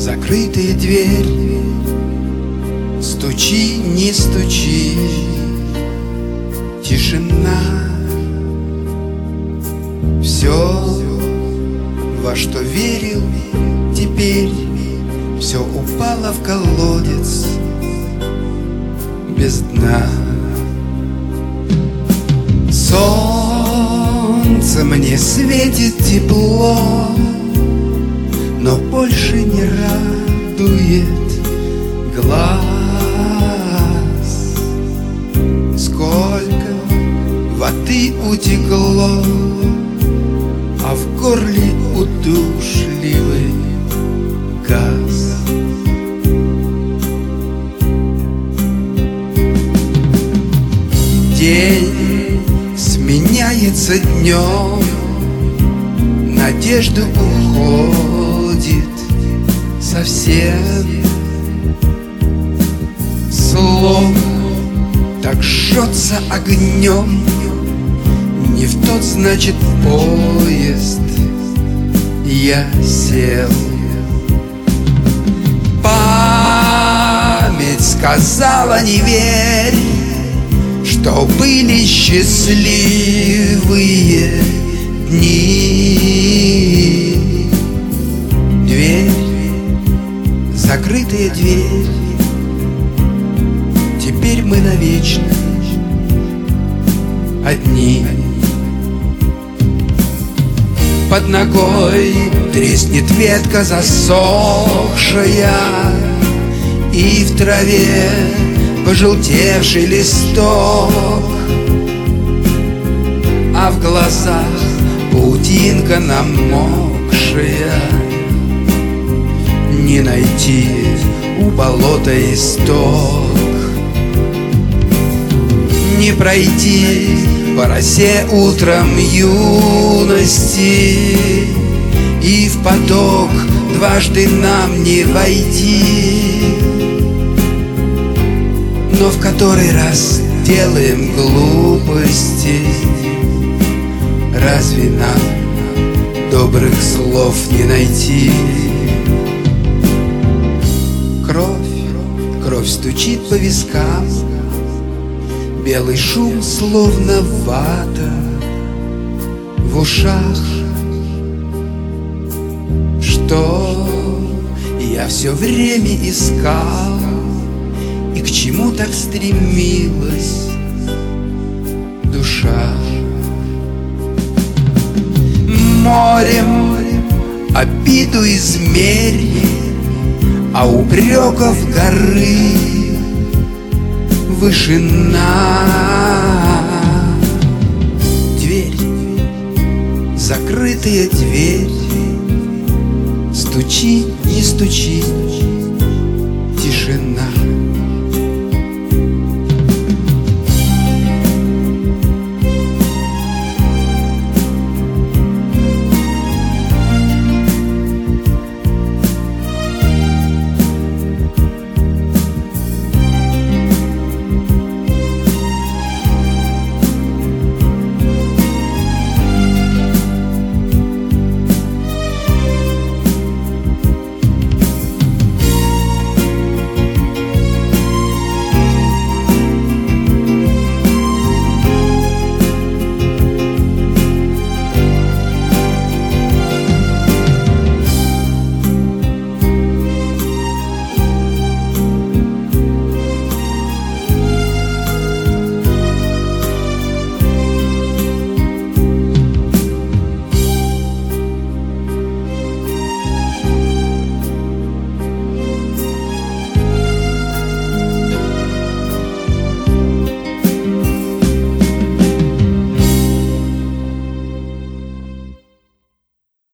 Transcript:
Закрытая дверь, стучи, не стучи, тишина. Все, во что верил, теперь все упало в колодец без дна. Солнце мне светит тепло, но больше не радует глаз. Сколько воды утекло, а в горле удушливый газ. День сменяется днем, надежда уходит совсем. Слово так жжется огнем, не в тот, значит, поезд я сел. Память сказала: не верь, что были счастливые дни. Дверь, закрытая дверь, теперь мы навечно одни. Под ногой треснет ветка засохшая, и в траве пожелтевший листок, а в глазах паутинка намокшая. Не найти у болота исток, не пройти по росе утром юности, и в поток дважды нам не войти. Но в который раз делаем глупости, разве нам добрых слов не найти? Кровь стучит по вискам, белый шум, словно вата в ушах. Что я все время искал, и к чему так стремилась душа? Морем обиду измерь, а упреков горы вышина. Дверь, закрытая дверь, стучи, не стучи,